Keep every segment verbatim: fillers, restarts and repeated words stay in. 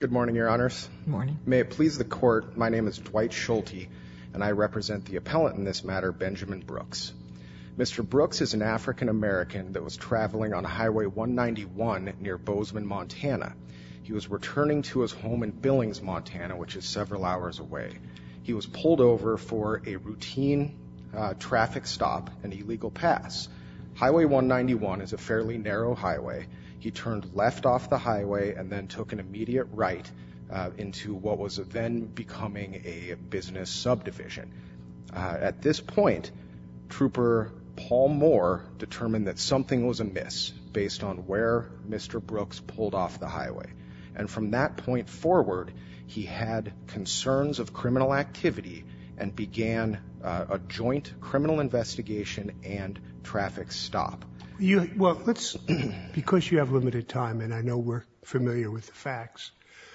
Good morning, Your Honors. Good morning. May it please the Court, my name is Dwight Schulte, and I represent the appellant in this matter, Benjamin Brooks. Mister Brooks is an African-American that was traveling on Highway one ninety-one near Bozeman, Montana. He was returning to his home in Billings, Montana, which is several hours away. He was pulled over for a routine uh, traffic stop, an illegal pass. Highway one ninety-one is a fairly narrow highway. He turned left off the highway and then took an immediate right uh, into what was then becoming a business subdivision. Uh, at this point, Trooper Paul Moore determined that something was amiss based on where Mister Brooks pulled off the highway. And from that point forward, he had concerns of criminal activity and began uh, a joint criminal investigation and traffic stop. You, well, let's, because you have limited time, and I know we're familiar with the facts,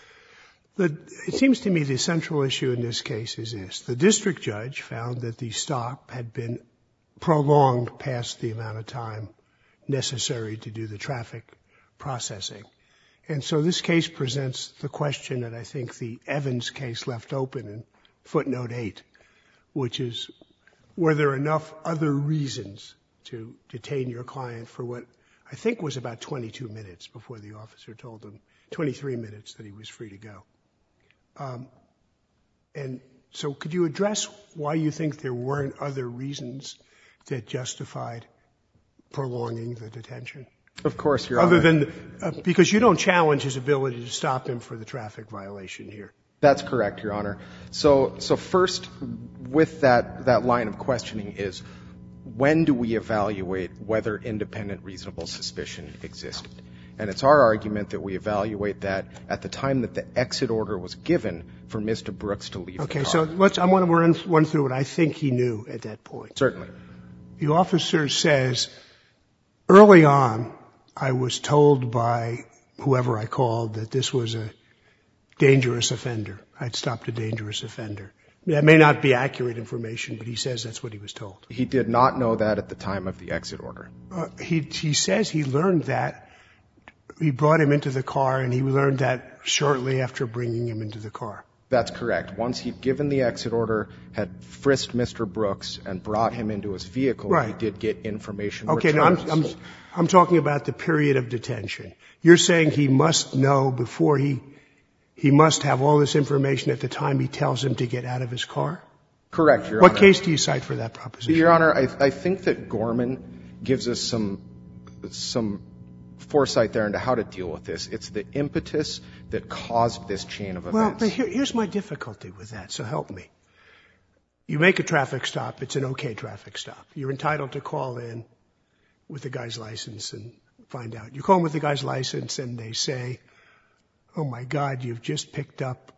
the, it seems to me the central issue in this case is this. The district judge found that the stop had been prolonged past the amount of time necessary to do the traffic processing. And so this case presents the question that I think the Evans case left open in footnote eight, which is, were there enough other reasons to detain your client for what I think was about twenty-two minutes before the officer told him, twenty-three minutes, that he was free to go. Um, and so could you address why you think there weren't other reasons that justified prolonging the detention? Of course, Your Honor. Other than, uh, because you don't challenge his ability to stop him for the traffic violation here. That's correct, Your Honor. So, so first, with that, that line of questioning is, when do we evaluate whether independent reasonable suspicion existed? And it's our argument that we evaluate that at the time that the exit order was given for Mister Brooks to leave okay, the car. Okay, so let's, I want to run, run through what I think he knew at that point. Certainly. The officer says, early on, I was told by whoever I called that this was a dangerous offender. I'd stopped a dangerous offender. That may not be accurate information, but he says that's what he was told. He did not know that at the time of the exit order. Uh, he, he says he learned that. He brought him into the car, and he learned that shortly after bringing him into the car. That's correct. Once he'd given the exit order, had frisked Mister Brooks, and brought him into his vehicle, right, he did get information. Okay, now I'm, I'm, I'm talking about the period of detention. You're saying he must know before he, he must have all this information at the time he tells him to get out of his car? Correct, Your What Honor. case do you cite for that proposition? Your Honor, I, I think that Gorman gives us some, some foresight there into how to deal with this. It's the impetus that caused this chain of events. Well, but here, here's my difficulty with that, so help me. You make a traffic stop. It's an okay traffic stop. You're entitled to call in with the guy's license and find out. You call him with the guy's license, and they say, oh, my God, you've just picked up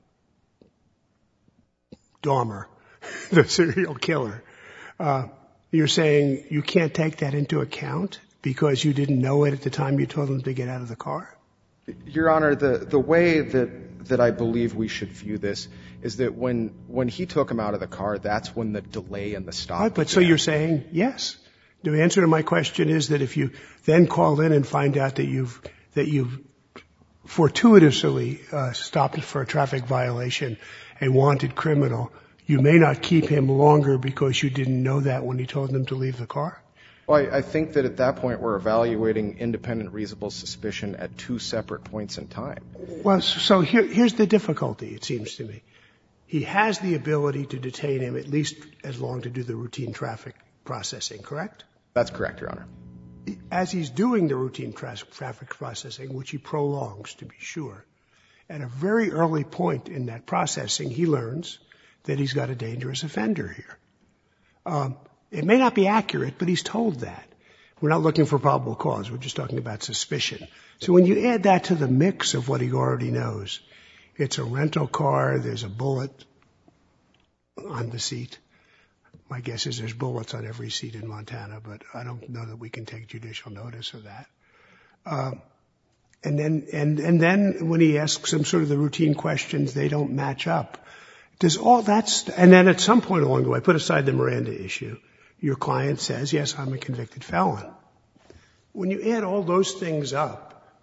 Dahmer, the serial killer. Uh, you're saying you can't take that into account because you didn't know it at the time you told him to get out of the car? Your Honor, the, the way that, that I believe we should view this is that when, when he took him out of the car, that's when the delay in the stop Right, but began. so you're saying yes. The answer to my question is that if you then call in and find out that you've, that you've fortuitously uh, stopped for a traffic violation, a wanted criminal, you may not keep him longer because you didn't know that when he told him to leave the car? Well, I, I think that at that point we're evaluating independent reasonable suspicion at two separate points in time. Well, so here, here's the difficulty, it seems to me. He has the ability to detain him at least as long to do the routine traffic processing, correct? That's correct, Your Honor. As he's doing the routine tra- traffic processing, which he prolongs, to be sure, at a very early point in that processing, he learns that he's got a dangerous offender here. Um, it may not be accurate, but he's told that. We're not looking for probable cause. We're just talking about suspicion. So when you add that to the mix of what he already knows, it's a rental car, there's a bullet on the seat. My guess is there's bullets on every seat in Montana, but I don't know that we can take judicial notice of that. Um, and then, and, and then when he asks some sort of the routine questions, they don't match up. Does all that, st- and then at some point along the way, put aside the Miranda issue, your client says, yes, I'm a convicted felon. When you add all those things up,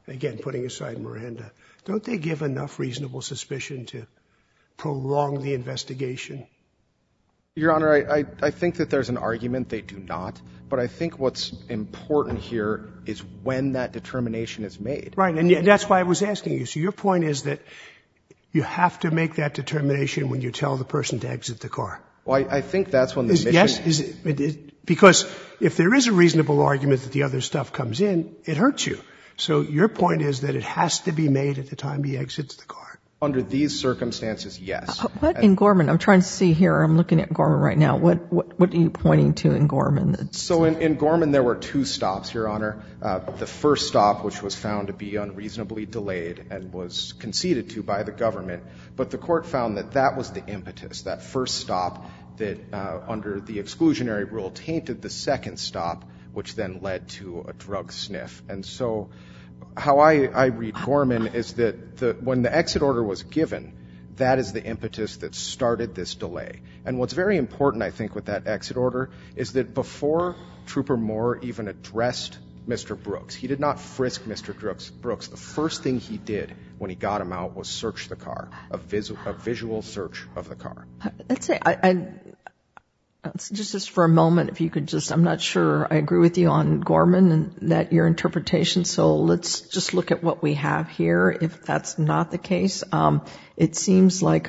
again, putting aside Miranda, don't they give enough reasonable suspicion to prolong the investigation? Your Honor, I, I, I think that there's an argument they do not, but I think what's important here is when that determination is made. Right, and that's why I was asking you. So your point is that you have to make that determination when you tell the person to exit the car. Well, I, I think that's when the is, mission... Yes, is it, it, it, because if there is a reasonable argument that the other stuff comes in, it hurts you. So your point is that it has to be made at the time he exits the car. Under these circumstances, yes. Uh, what and, in Gorman? I'm trying to see here. I'm looking at Gorman right now. What what, what are you pointing to in Gorman? That's, so in, in Gorman, there were two stops, Your Honor. Uh, the first stop, which was found to be unreasonably delayed and was conceded to by the government, but the court found that that was the impetus, that first stop that uh, under the exclusionary rule tainted the second stop, which then led to a drug sniff. And so how I, I read Gorman is that the, when the exit order was given, that is the impetus that started this delay. And what's very important, I think, with that exit order is that before Trooper Moore even addressed Mister Brooks, he did not frisk Mister Brooks. Brooks. The first thing he did when he got him out was search the car, a, visu- a visual search of the car. Let's say, I, I just, just for a moment, if you could just, I'm not sure I agree with you on Gorman and that your interpretation, so let's just look at what we have here. If that's not the case, um, it seems like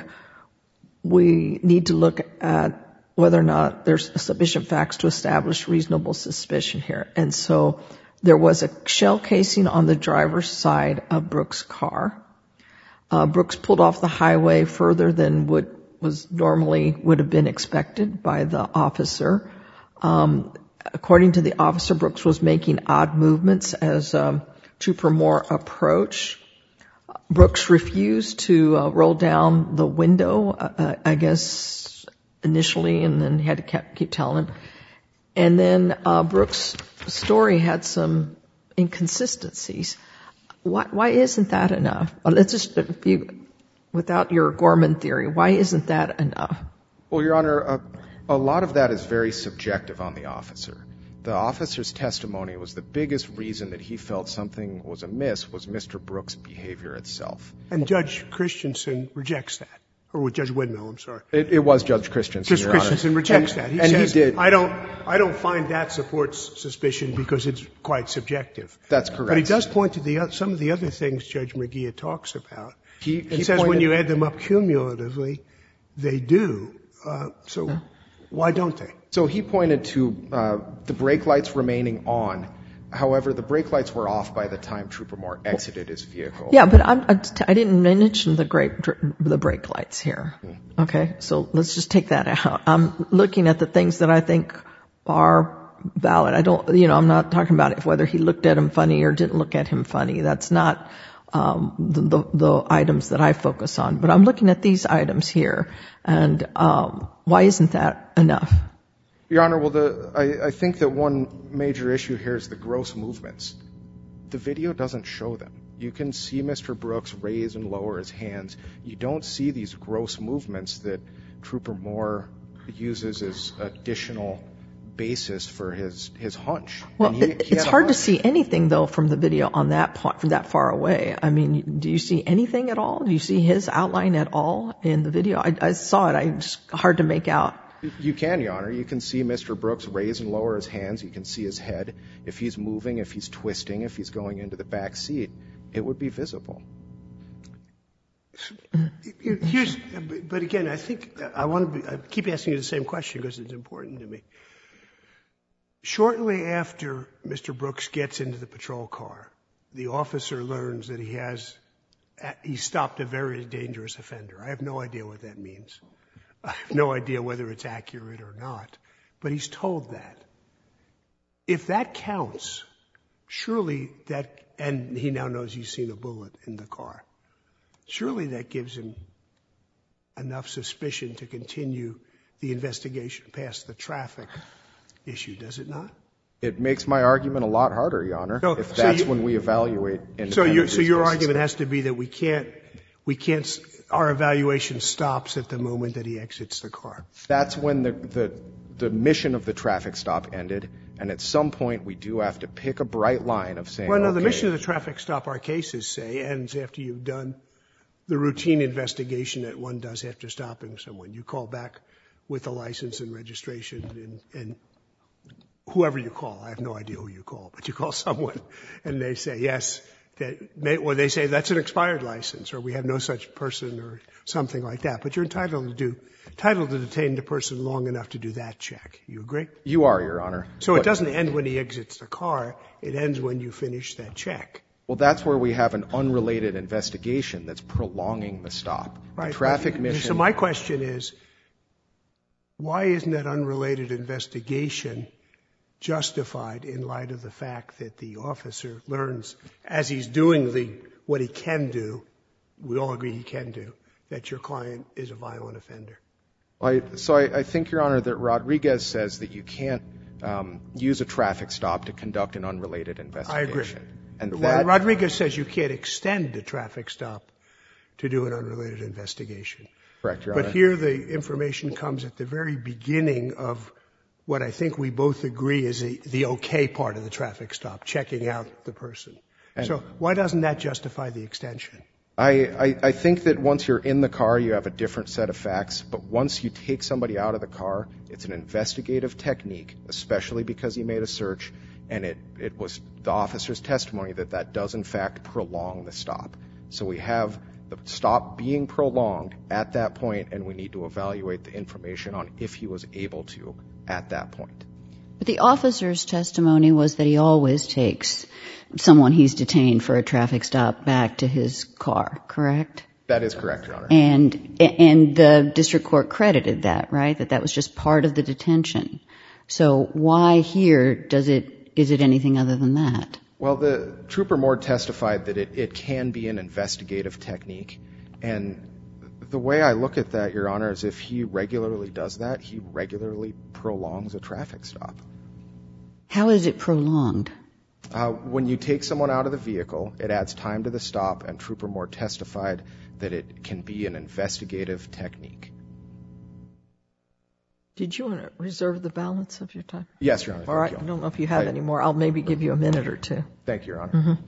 we need to look at whether or not there's sufficient facts to establish reasonable suspicion here. And so there was a shell casing on the driver's side of Brooks' car. Uh, Brooks pulled off the highway further than would was normally would have been expected by the officer. Um, according to the officer, Brooks was making odd movements as um, Trooper Moore approached. Brooks refused to uh, roll down the window, uh, I guess, initially, and then had to keep, keep telling him. And then uh, Brooks' story had some inconsistencies. Why, why isn't that enough? Well, let's just, if you, without your Gorman theory, why isn't that enough? Well, Your Honor, a, a lot of that is very subjective on the officer. The officer's testimony was the biggest reason that he felt something was amiss was Mister Brooks' behavior itself. And Judge Christensen rejects that. Or with Judge Windmill, I'm sorry. It, it was Judge Christensen, Judge Your Christensen Honor. rejects and, that. He and says, he did. I don't, I don't find that supports suspicion because it's quite subjective. That's correct. But he does point to the, some of the other things Judge McGee talks about. He, he and says pointed, when you add them up cumulatively, they do. Uh, so huh? Why don't they? So he pointed to uh, the brake lights remaining on. However, the brake lights were off by the time Trooper Moore exited his vehicle. Yeah, but I'm, I didn't mention the, great, the brake lights here. Hmm. Okay, so let's just take that out. I'm looking at the things that I think are valid. I don't, you know, I'm not talking about if whether he looked at him funny or didn't look at him funny. That's not um, the, the, the items that I focus on. But I'm looking at these items here, and um, why isn't that enough? Your Honor, well, the, I, I think that one major issue here is the gross movements. The video doesn't show them. You can see Mister Brooks raise and lower his hands. You don't see these gross movements that Trooper Moore uses as additional basis for his, his hunch. Well, he, he it's hard to see anything, though, from the video on that point, from that far away. I mean, do you see anything at all? Do you see his outline at all in the video? I, I saw it. I just hard to make out. You can, Your Honor. You can see Mister Brooks raise and lower his hands. You can see his head. If he's moving, if he's twisting, if he's going into the back seat, it would be visible. Here's, but again, I think I want to be, I keep asking you the same question because it's important to me. Shortly after Mister Brooks gets into the patrol car, the officer learns that he has, he stopped a very dangerous offender. I have no idea what that means. I have no idea whether it's accurate or not, but he's told that. If that counts, surely that, and he now knows he's seen a bullet in the car, surely that gives him enough suspicion to continue the investigation past the traffic issue, does it not? It makes my argument a lot harder, Your Honor, so, if that's so you, when we evaluate independent So, you, so your argument has to be that we can't, we can't, our evaluation stops at the moment that he exits the car. That's when the, the, the mission of the traffic stop ended, And at some point, we do have to pick a bright line of saying, well, no, okay, the mission of the traffic stop, our cases say, ends after you've done the routine investigation that one does after stopping someone. You call back with a license and registration and, and whoever you call. I have no idea who you call, but you call someone and they say, yes, that may, or they say that's an expired license or we have no such person or something like that. But you're entitled to do, entitled to detain the person long enough to do that check. You agree? You are, Your Honor. So But- it doesn't end when he exits the car. It ends when you finish that check. Well, that's where we have an unrelated investigation that's prolonging the stop. Right. The traffic But- mission. So my question is, why isn't that unrelated investigation justified in light of the fact that the officer learns as he's doing the, what he can do, we all agree he can do, that your client is a violent offender? I, so I, I think, Your Honor, that Rodriguez says that you can't um, use a traffic stop to conduct an unrelated investigation. I agree. And Well, that, Rodriguez says you can't extend the traffic stop to do an unrelated investigation. correct, Your But Honor. here the information comes at the very beginning of what I think we both agree is a, the okay part of the traffic stop, checking out the person. And- So why doesn't that justify the extension? I, I, I think that once you're in the car, you have a different set of facts. But once you take somebody out of the car, it's an investigative technique, especially because he made a search, and it, it was the officer's testimony that that does, in fact, prolong the stop. So we have the stop being prolonged at that point, and we need to evaluate the information on if he was able to at that point. But the officer's testimony was that he always takes someone he's detained for a traffic stop back to his car, correct? That is correct, Your Honor. And and the district court credited that, right? That that was just part of the detention. So why here does it, is it anything other than that? Well, the Trooper Moore testified that it, it can be an investigative technique. And the way I look at that, Your Honor, is if he regularly does that, he regularly prolongs a traffic stop. How is it prolonged? Uh, when you take someone out of the vehicle, it adds time to the stop, and Trooper Moore testified that it can be an investigative technique. Did you want to reserve the balance of your time? Yes, Your Honor. All right. Thank I you. don't know if you have I- any more. I'll maybe give you a minute or two. Thank you, Your Honor. Mm-hmm.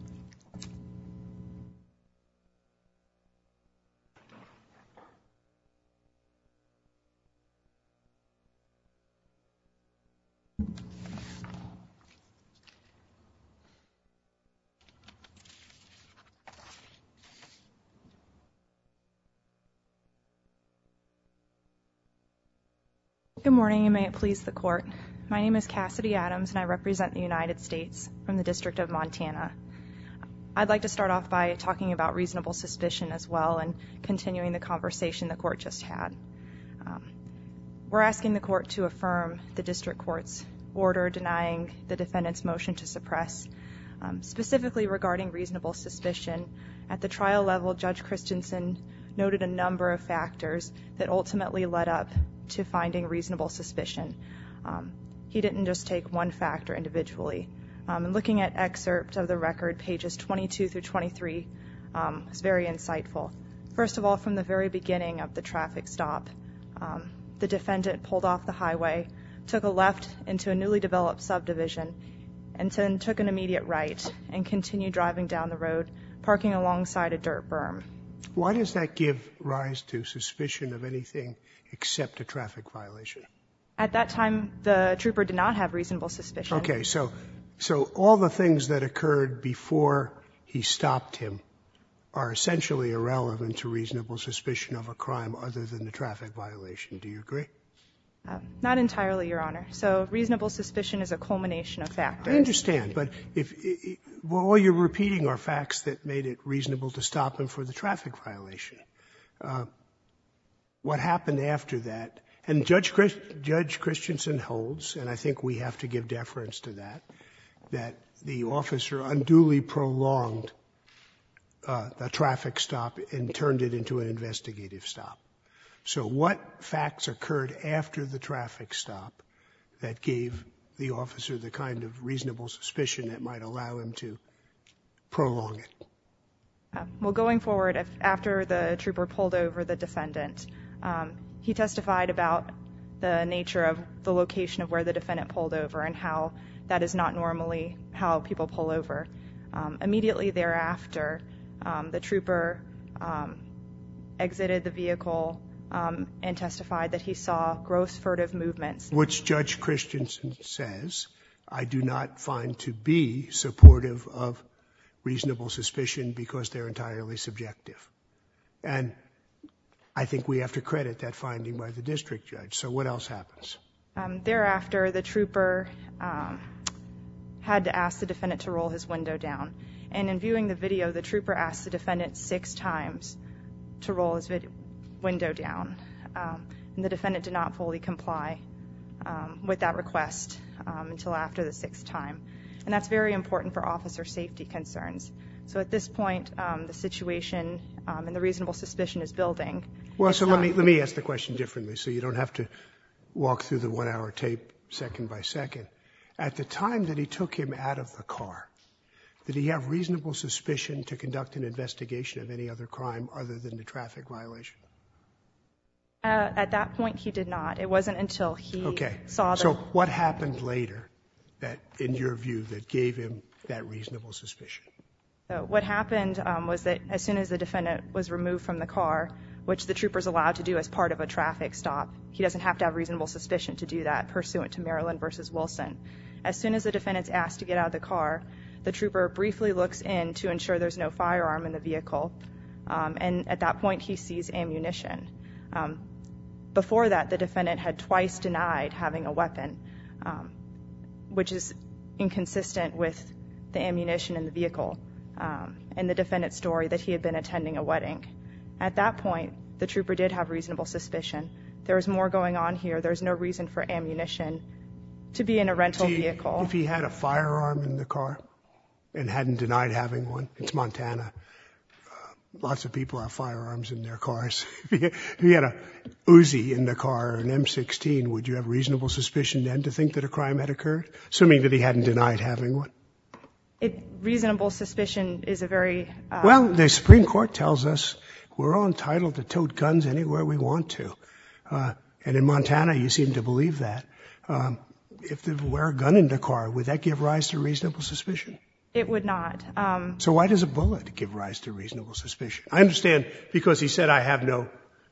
Good morning, and may it please the court. My name is Cassidy Adams, and I represent the United States from the District of Montana. I'd like to start off by talking about reasonable suspicion as well and continuing the conversation the court just had. Um, we're asking the court to affirm the district court's order denying the defendant's motion to suppress, um, specifically regarding reasonable suspicion. At the trial level, Judge Christensen noted a number of factors that ultimately led up to finding reasonable suspicion. Um, he didn't just take one factor individually. Um, and looking at excerpt of the record, pages twenty-two through twenty-three, um, is very insightful. First of all, from the very beginning of the traffic stop, um, the defendant pulled off the highway, took a left into a newly developed subdivision, and then took an immediate right and continued driving down the road, parking alongside a dirt berm. Why does that give rise to suspicion of anything except a traffic violation? At that time, the trooper did not have reasonable suspicion. Okay, so so all the things that occurred before he stopped him are essentially irrelevant to reasonable suspicion of a crime other than the traffic violation. Do you agree? Uh, not entirely, Your Honor. So reasonable suspicion is a culmination of factors. I understand, but if it, well, all you're repeating are facts that made it reasonable to stop him for the traffic violation. Uh, what happened after that? And Judge Christ, Judge Christensen holds, and I think we have to give deference to that, that the officer unduly prolonged uh, the traffic stop and turned it into an investigative stop. So what facts occurred after the traffic stop that gave the officer the kind of reasonable suspicion that might allow him to prolong it? Uh, well, going forward, if, after the trooper pulled over the defendant, um, he testified about the nature of the location of where the defendant pulled over and how that is not normally how people pull over. Um, immediately thereafter, um, the trooper um, exited the vehicle um, and testified that he saw gross furtive movements. Which Judge Christensen says, I do not find to be supportive of reasonable suspicion because they're entirely subjective. And I think we have to credit that finding by the district judge. So what else happens? Um, thereafter, the trooper um, had to ask the defendant to roll his window down. And in viewing the video, the trooper asked the defendant six times to roll his vid- window down. Um, and the defendant did not fully comply um, with that request um, until after the sixth time. And that's very important for officer safety concerns. So at this point, um, the situation um, and the reasonable suspicion is building. Well, It's so not- let me let me ask the question differently so you don't have to walk through the one-hour tape second by second. At the time that he took him out of the car, did he have reasonable suspicion to conduct an investigation of any other crime other than the traffic violation? Uh, at that point, he did not. It wasn't until he Okay. saw the... So what happened later that, in your view, that gave him that reasonable suspicion? So what happened um, was that as soon as the defendant was removed from the car, which the trooper's allowed to do as part of a traffic stop, he doesn't have to have reasonable suspicion to do that pursuant to Maryland versus Wilson. As soon as the defendant's asked to get out of the car, the trooper briefly looks in to ensure there's no firearm in the vehicle. Um, and at that point, he sees ammunition. Um, before that, the defendant had twice denied having a weapon, um, which is inconsistent with the ammunition in the vehicle um, and the defendant's story that he had been attending a wedding. At that point, the trooper did have reasonable suspicion. There was more going on here. There's no reason for ammunition to be in a rental See, vehicle. If he had a firearm in the car and hadn't denied having one, it's Montana. Uh, lots of people have firearms in their cars. if, he, if he had a Uzi in the car or an M sixteen, would you have reasonable suspicion then to think that a crime had occurred, assuming that he hadn't denied having one? It, reasonable suspicion is a very... Uh, Well, the Supreme Court tells us we're all entitled to tote guns anywhere we want to. Uh, and in Montana, you seem to believe that. Um, if they wear a gun in the car, would that give rise to reasonable suspicion? It would not. Um, So why does a bullet give rise to reasonable suspicion? I understand because he said I have no,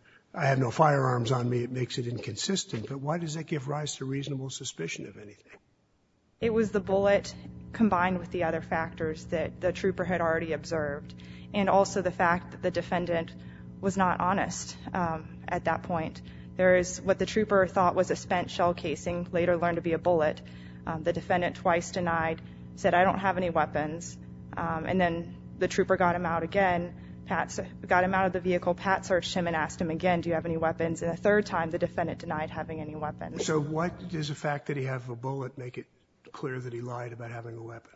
I have no firearms on me, it makes it inconsistent, but why does that give rise to reasonable suspicion of anything? It was the bullet combined with the other factors that the trooper had already observed, and also the fact that the defendant was not honest um, at that point. There is what the trooper thought was a spent shell casing, later learned to be a bullet. Um, the defendant twice denied, said, I don't have any weapons. Um, and then the trooper got him out again, Pat got him out of the vehicle, Pat searched him and asked him again, do you have any weapons? And the third time, the defendant denied having any weapons. So what does the fact that he have a bullet make it clear that he lied about having a weapon?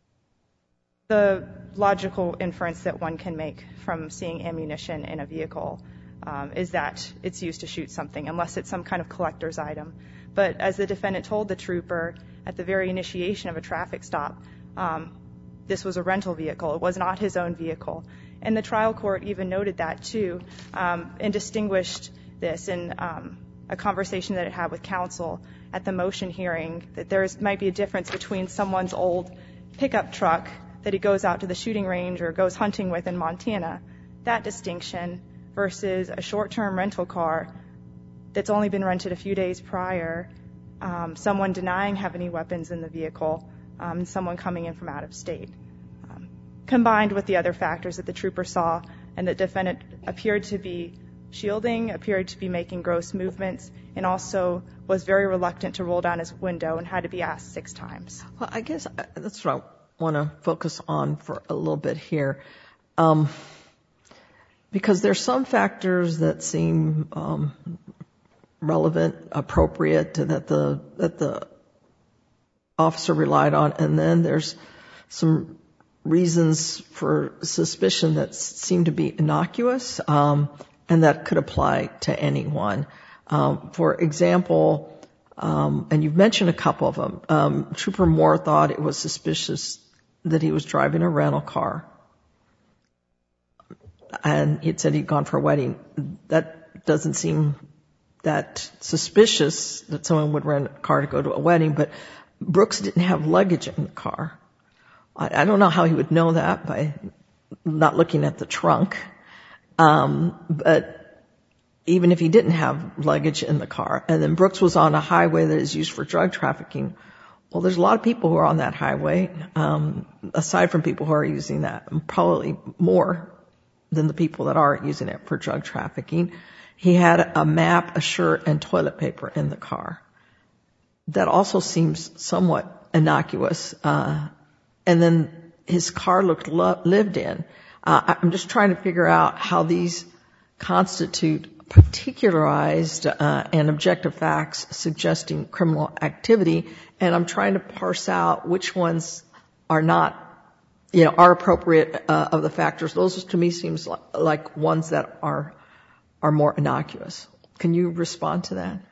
The logical inference that one can make from seeing ammunition in a vehicle um, is that it's used to shoot something, unless it's some kind of collector's item. But as the defendant told the trooper at the very initiation of a traffic stop, um, this was a rental vehicle. It was not his own vehicle. And the trial court even noted that, too, um, and distinguished this in um, a conversation that it had with counsel at the motion hearing, that there might be a difference between someone's old pickup truck that he goes out to the shooting range or goes hunting with in Montana, that distinction, versus a short-term rental car that's only been rented a few days prior, um, someone denying having any weapons in the vehicle, um, and someone coming in from out of state. Um, combined with the other factors that the trooper saw, and the defendant appeared to be shielding, appeared to be making gross movements, and also was very reluctant to roll down his window and had to be asked six times. Well, I guess that's what I want to focus on for a little bit here. Um, because there's some factors that seem um, relevant, appropriate, that the that the officer relied on, and then there's some reasons for suspicion that seem to be innocuous um, and that could apply to anyone. Um, for example, um, and you've mentioned a couple of them, um, Trooper Moore thought it was suspicious that he was driving a rental car, and he'd said he'd gone for a wedding. That doesn't seem that suspicious that someone would rent a car to go to a wedding, but Brooks didn't have luggage in the car. I, I don't know how he would know that by not looking at the trunk. Um, but even if he didn't have luggage in the car, and then Brooks was on a highway that is used for drug trafficking, well, there's a lot of people who are on that highway, um, aside from people who are using that, probably more than the people that are using it for drug trafficking. He had a map, a shirt, and toilet paper in the car. That also seems somewhat innocuous. Uh, and then his car looked lo- lived in. Uh, I'm just trying to figure out how these constitute particularized uh, and objective facts suggesting criminal activity, and I'm trying to parse out which ones are not, you know, are appropriate uh, of the factors. Those to me seems like, like ones that are are more innocuous. Can you respond to that?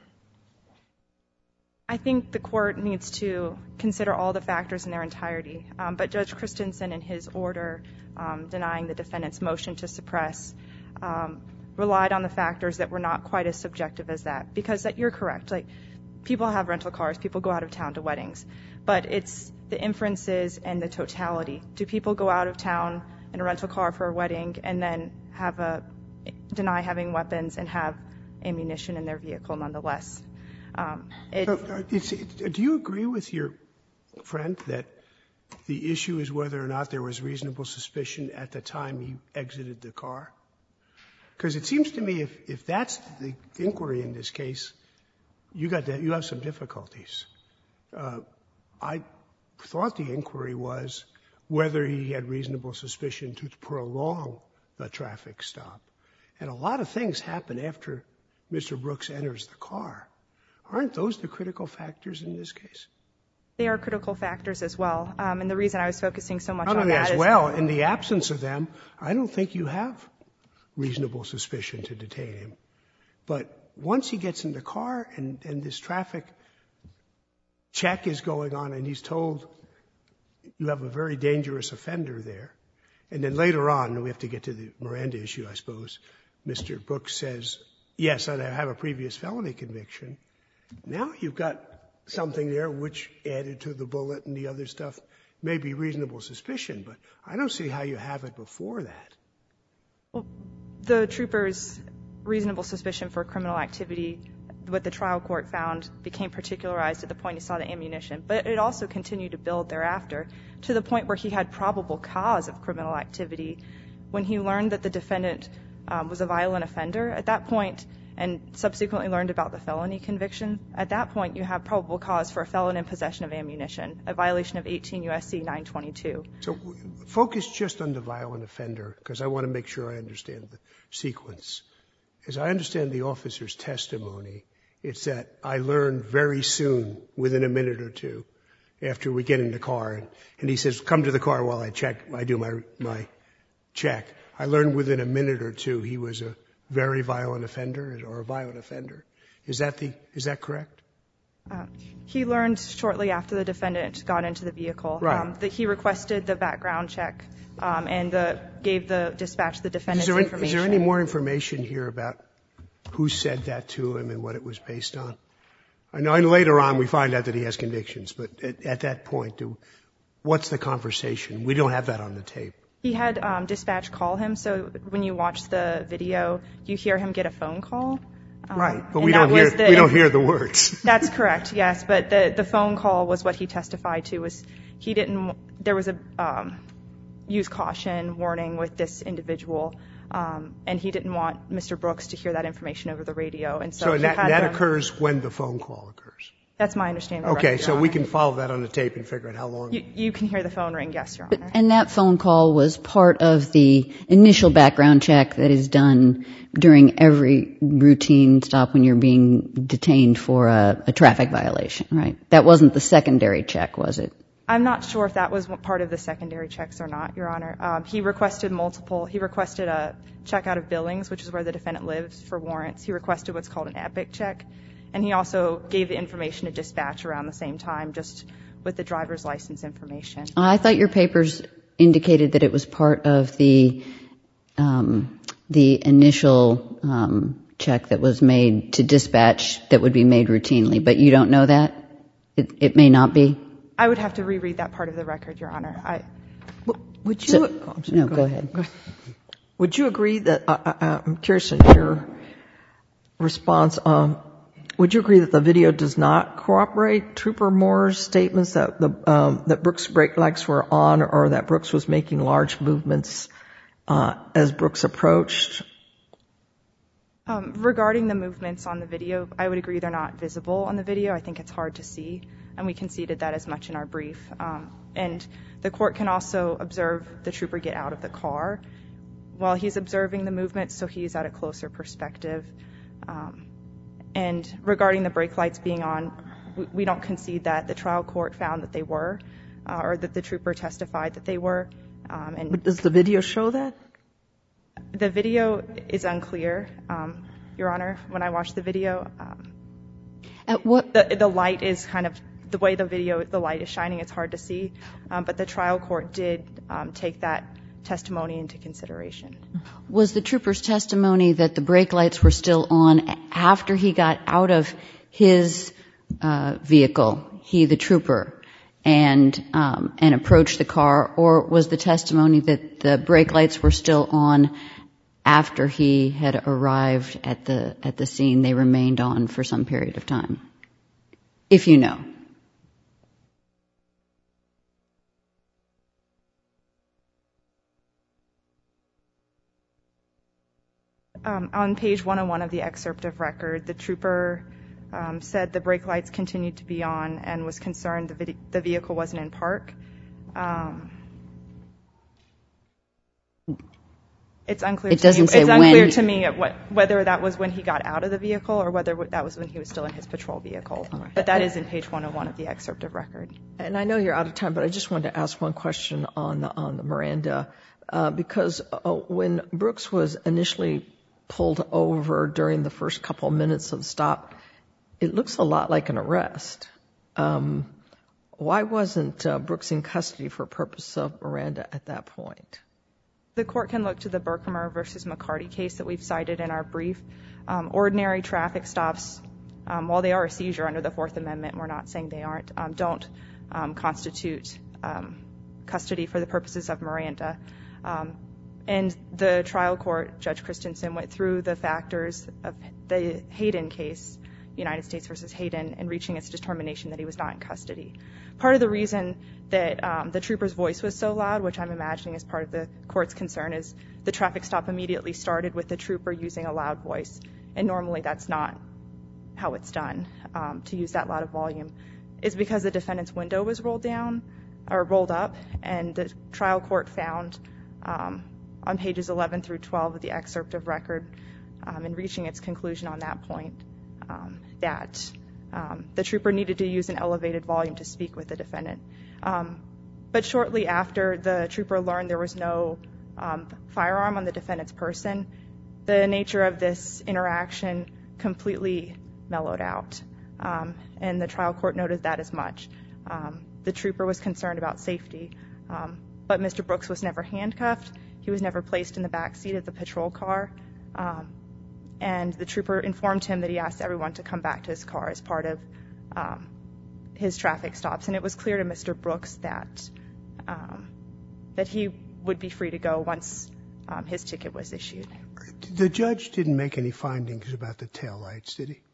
I think the court needs to consider all the factors in their entirety. Um, but Judge Christensen, in his order um, denying the defendant's motion to suppress, um, relied on the factors that were not quite as subjective as that. Because that, you're correct. Like, people have rental cars. People go out of town to weddings. But it's the inferences and the totality. Do people go out of town in a rental car for a wedding and then have a deny having weapons and have ammunition in their vehicle nonetheless? Um, it, uh, it's, it, do you agree with your friend that the issue is whether or not there was reasonable suspicion at the time he exited the car? Because it seems to me if, if that's the inquiry in this case, you got that, you have some difficulties. Uh, I thought the inquiry was whether he had reasonable suspicion to prolong the traffic stop. And a lot of things happen after Mister Brooks enters the car. Aren't those the critical factors in this case? They are critical factors as well. Um, and the reason I was focusing so much Not on only that as is well, in the absence of them, I don't think you have reasonable suspicion to detain him. But once he gets in the car and, and this traffic check is going on and he's told you have a very dangerous offender there, and then later on, we have to get to the Miranda issue, I suppose, Mister Brooks says, yes, I have a previous felony conviction. Now you've got something there which added to the bullet and the other stuff may be reasonable suspicion, but I don't see how you have it before that. Well, the trooper's reasonable suspicion for criminal activity, what the trial court found, became particularized at the point he saw the ammunition. But it also continued to build thereafter to the point where he had probable cause of criminal activity when he learned that the defendant um, was a violent offender. At that point, and subsequently learned about the felony conviction, at that point you have probable cause for a felon in possession of ammunition, a violation of eighteen U S C nine twenty-two. So focus just on the violent offender, because I want to make sure I understand the sequence. As I understand the officer's testimony, it's that I learned very soon, within a minute or two, after we get in the car, and, and he says, come to the car while I check, I do my, my check. I learned within a minute or two he was a very violent offender or a violent offender. Is that the, is that correct? Uh, he learned shortly after the defendant got into the vehicle right. um, that he requested the background check um, and the, gave the dispatch the defendant's is there, information. Is there any more information here about who said that to him and what it was based on? I know later on we find out that he has convictions, but at, at that point, do, what's the conversation? We don't have that on the tape. He had um, dispatch call him, so when you watch the video, you hear him get a phone call. Um, right, but we don't hear we don't hear the words. That's correct, yes. But the the phone call was what he testified to. Was he didn't there was a um, use caution warning with this individual, um, and he didn't want Mister Brooks to hear that information over the radio, and so, so he that, had that them, occurs when the phone call occurs. That's my understanding. Okay, record, so Your we Honor. can follow that on the tape and figure out how long. You, you can hear the phone ring, yes, Your Honor. And that phone call was part of the initial background check that is done during every routine stop when you're being detained for a, a traffic violation, right? That wasn't the secondary check, was it? I'm not sure if that was part of the secondary checks or not, Your Honor. Um, he requested multiple. He requested a check out of Billings, which is where the defendant lives, for warrants. He requested what's called an EPIC check. And he also gave the information to dispatch around the same time, just with the driver's license information. I thought your papers indicated that it was part of the um, the initial um, check that was made to dispatch that would be made routinely, but you don't know that? It, it may not be? I would have to reread that part of the record, Your Honor. I, Would you? So, oh, I'm sorry, no, go, go ahead. ahead. Go ahead. Would you agree that uh, uh, I'm curious in your response? Um, would you agree that the video does not corroborate Trooper Moore's statements that the um, that Brooks' brake lights were on, or that Brooks was making large movements uh, as Brooks approached? Um, regarding the movements on the video, I would agree they're not visible on the video. I think it's hard to see, and we conceded that as much in our brief. Um, and the court can also observe the trooper get out of the car while he's observing the movement, so he's at a closer perspective. Um, and regarding the brake lights being on, we, we don't concede that. The trial court found that they were, uh, or that the trooper testified that they were. Um, and But does the video show that? The video is unclear, um, Your Honor. When I watched the video, um, At what? the, the light is kind of, the way the video, the light is shining, it's hard to see. Um, but the trial court did um, take that testimony into consideration. Was the trooper's testimony that the brake lights were still on after he got out of his uh, vehicle, he, the trooper, and um, and approached the car, or was the testimony that the brake lights were still on after he had arrived at the at the scene? They remained on for some period of time, if you know. Um, on page one oh one of the excerpt of record, the trooper um, said the brake lights continued to be on and was concerned the, vid- the vehicle wasn't in park. Um, it's unclear. It to doesn't me, say it's when unclear he- to me what, whether that was when he got out of the vehicle or whether that was when he was still in his patrol vehicle. right. But that is in page one oh one of the excerpt of record. And I know you're out of time, but I just wanted to ask one question on the, on the Miranda, uh, because uh, when Brooks was initially pulled over during the first couple minutes of the stop, it looks a lot like an arrest. Um, why wasn't uh, Brooks in custody for purpose of Miranda at that point? The court can look to the Berkemer versus McCarty case that we've cited in our brief. Um, ordinary traffic stops, um, while they are a seizure under the Fourth Amendment, we're not saying they aren't, um, don't um, constitute um, custody for the purposes of Miranda. Um, and the trial court, Judge Christensen, went through the factors of the Hayden case, United States versus Hayden, in reaching its determination that he was not in custody. Part of the reason that um, the trooper's voice was so loud, which I'm imagining is part of the court's concern, is the traffic stop immediately started with the trooper using a loud voice. And normally that's not how it's done, um, to use that loud of volume, is because the defendant's window was rolled down, or rolled up, and the trial court found um, on pages eleven through twelve of the excerpt of record, um, in reaching its conclusion on that point, um, that um, the trooper needed to use an elevated volume to speak with the defendant. Um, but shortly after the trooper learned there was no um, firearm on the defendant's person, the nature of this interaction completely mellowed out. Um, and the trial court noted that as much. Um, the trooper was concerned about safety, um, but Mister Brooks was never handcuffed. He was never placed in the back seat of the patrol car. Um, and the trooper informed him that he asked everyone to come back to his car as part of um, his traffic stops. And it was clear to Mister Brooks that um, that he would be free to go once um, his ticket was issued. The judge didn't make any findings about the taillights, did he?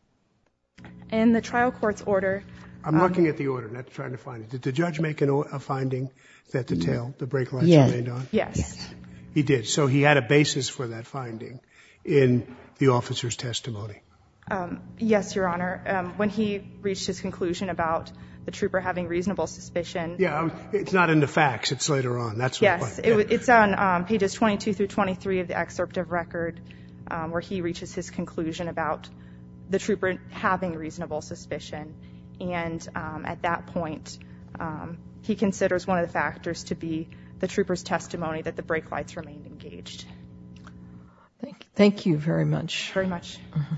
In the trial court's order, I'm um, looking at the order, not trying to find it. Did the judge make an, a finding that the tail, the brake lights Yes. remained on? yes. He did. So he had a basis for that finding in the officer's testimony. Um, yes, Your Honor. Um, when he reached his conclusion about the trooper having reasonable suspicion. Yeah, I was- it's not in the facts. It's later on. That's what Yes, I- it, wa- it's on um, pages twenty-two through twenty-three of the excerpt of record, um, where he reaches his conclusion about the trooper having reasonable suspicion. And um, at that point, um, he considers one of the factors to be the trooper's testimony that the brake lights remained engaged. Thank, thank you very much. Very much. Mm-hmm.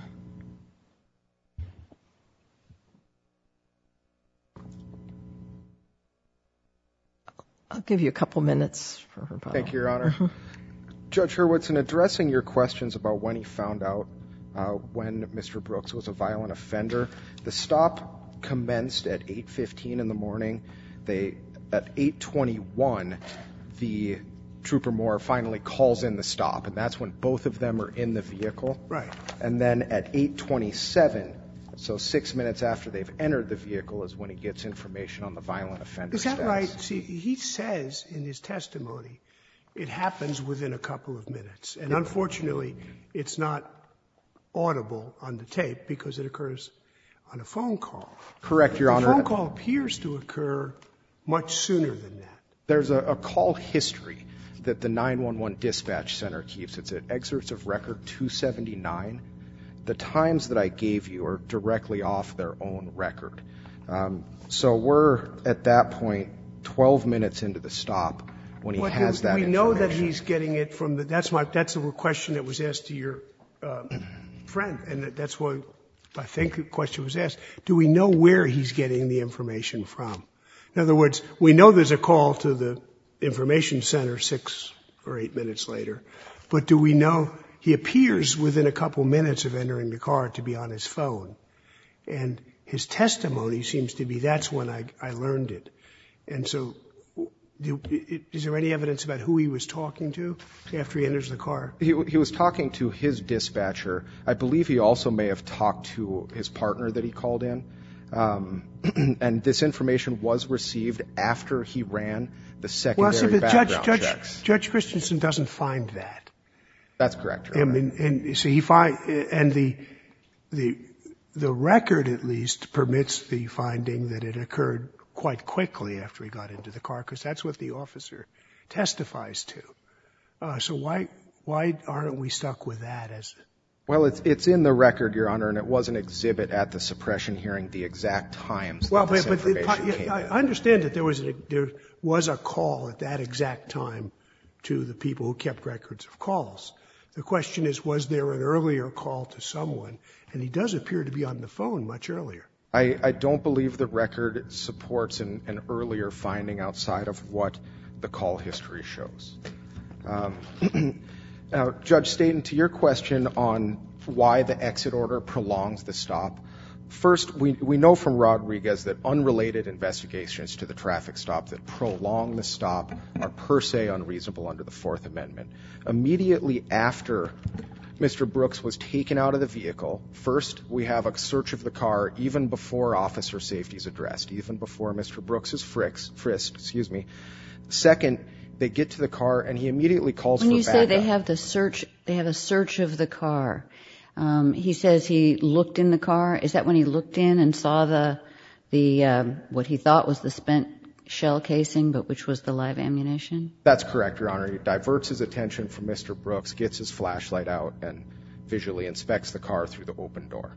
I'll give you a couple minutes for rebuttal. Thank you, Your Honor. Judge Hurwitz, in addressing your questions about when he found out uh, when Mister Brooks was a violent offender. The stop commenced at eight fifteen in the morning. They, at eight twenty-one, the Trooper Moore finally calls in the stop, and that's when both of them are in the vehicle. Right. And then at eight twenty-seven, so six minutes after they've entered the vehicle, is when he gets information on the violent offender Is that status. right? See, he says in his testimony it happens within a couple of minutes. And unfortunately, it's not audible on the tape because it occurs on a phone call. Correct, Your the Honor. The phone call appears to occur much sooner than that. There's a, a call history that the nine one one dispatch center keeps. It's at excerpts of record two seventy-nine. The times that I gave you are directly off their own record. Um, so we're at that point twelve minutes into the stop when he what has do, that we know that information. he's getting it from the, that's my, that's the question that was asked to your uh, friend, and that's what I think the question was asked. Do we know where he's getting the information from? In other words, we know there's a call to the information center six or eight minutes later, but do we know he appears within a couple minutes of entering the car to be on his phone? And his testimony seems to be that's when I, I learned it. And so do, is there any evidence about who he was talking to after he enters the car? He, he was talking to his dispatcher. I believe he also may have talked to his partner that he called in. Um, and this information was received after he ran the secondary well, see, but background Judge, Judge, checks. Judge Christensen doesn't find that. That's correct, Your I Honor. mean, and so he find, and the the the record at least permits the finding that it occurred quite quickly after he got into the car, because that's what the officer testifies to. Uh, so why why aren't we stuck with that as? Well, it's it's in the record, Your Honor, and it was an exhibit at the suppression hearing, the exact times Well, that this but, but the, information came I in. understand that there was a, there was a call at that exact time to the people who kept records of calls. The question is, was there an earlier call to someone? And he does appear to be on the phone much earlier. I, I don't believe the record supports an, an earlier finding outside of what the call history shows. Um, now, Judge Staten, to your question on why the exit order prolongs the stop, first, we, we know from Rodriguez that unrelated investigations to the traffic stop that prolong the stop are per se unreasonable under the Fourth Amendment. Immediately after Mister Brooks was taken out of the vehicle, first, we have a search of the car even before officer safety is addressed, even before Mister Brooks is frisked, frisked, excuse me. Second, they get to the car and he immediately calls for When backup. you say they have the search, they have a search of the car. Um, he says he looked in the car. Is that when he looked in and saw the the um, what he thought was the spent shell casing, but which was the live ammunition? That's correct, Your Honor. He diverts his attention from Mister Brooks, gets his flashlight out, and visually inspects the car through the open door.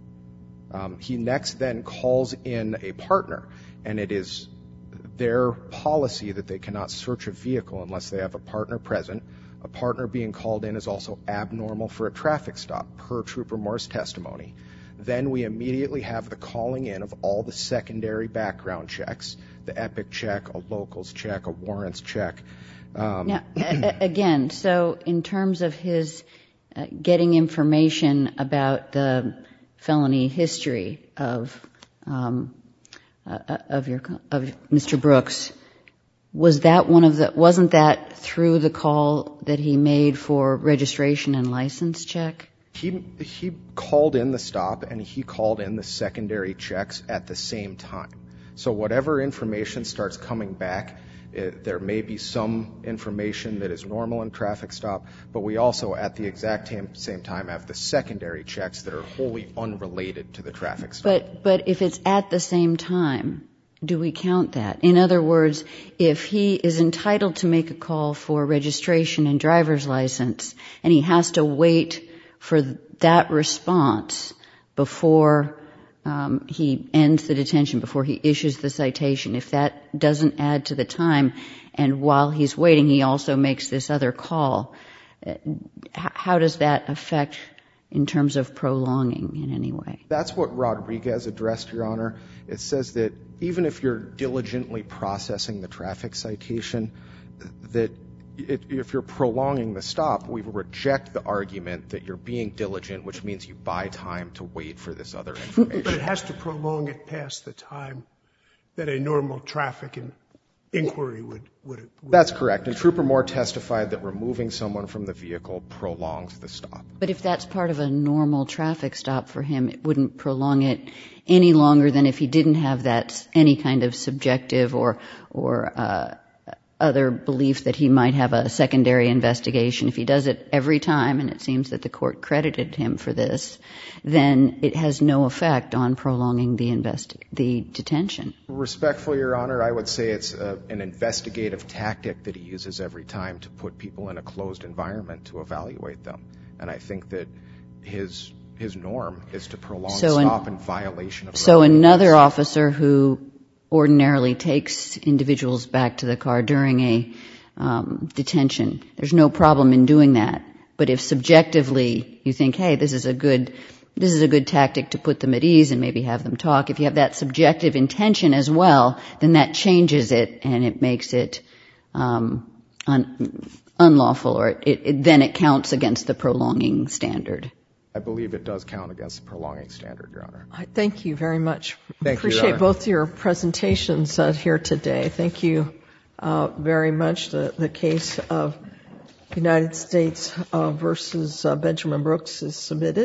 Um, he next then calls in a partner, and it is their policy that they cannot search a vehicle unless they have a partner present. A partner being called in is also abnormal for a traffic stop, per Trooper Moore's testimony. Then we immediately have the calling in of all the secondary background checks, the EPIC check, a locals check, a warrants check. Um, Now, a- again, so in terms of his uh, getting information about the felony history of um, uh, of your of Mister Brooks, was that one of the wasn't that through the call that he made for registration and license check? He he called in the stop and he called in the secondary checks at the same time. So whatever information starts coming back, it, there may be some information that is normal in traffic stop, but we also at the exact same, same time have the secondary checks that are wholly unrelated to the traffic stop. But but if it's at the same time, do we count that? In other words, if he is entitled to make a call for registration and driver's license and he has to wait for that response before um, he ends the detention, before he issues the citation, if that doesn't add to the time and while he's waiting he also makes this other call, uh, how does that affect in terms of prolonging in any way? That's what Rodriguez addressed, Your Honor. It says that even if you're diligently processing the traffic citation, that it, if you're prolonging the stop, we reject the argument that you're being diligent, which means you buy time to wait for this other information. But it has to prolong it past the time that a normal traffic in, inquiry would, would, would. That's correct. And Trooper Moore testified that removing someone from the vehicle prolongs the stop. But if that's part of a normal traffic stop for him, it wouldn't prolong it any longer than if he didn't have that any kind of subjective or or uh, other belief that he might have a secondary investigation. If he does it every time, and it seems that the court credited him for this, then it has no effect on prolonging the invest the detention. Respectfully, Your Honor, I would say it's a, an investigative tactic that he uses every time to put people in a closed environment to evaluate them. And I think that his his norm is to prolong so stop an, in violation of. So another officer who ordinarily takes individuals back to the car during a um, detention, there's no problem in doing that. But if subjectively you think, hey, this is a good this is a good tactic to put them at ease and maybe have them talk, if you have that subjective intention as well, then that changes it and it makes it um, un, unlawful, or it, it, then it counts against the prolonging standard. I believe it does count against the prolonging standard, Your Honor. I thank you very much. Thank Appreciate you, Your Honor. both your presentations uh, here today. Thank you uh, very much. The, the case of United States uh, versus uh, Benjamin Brooks is submitted.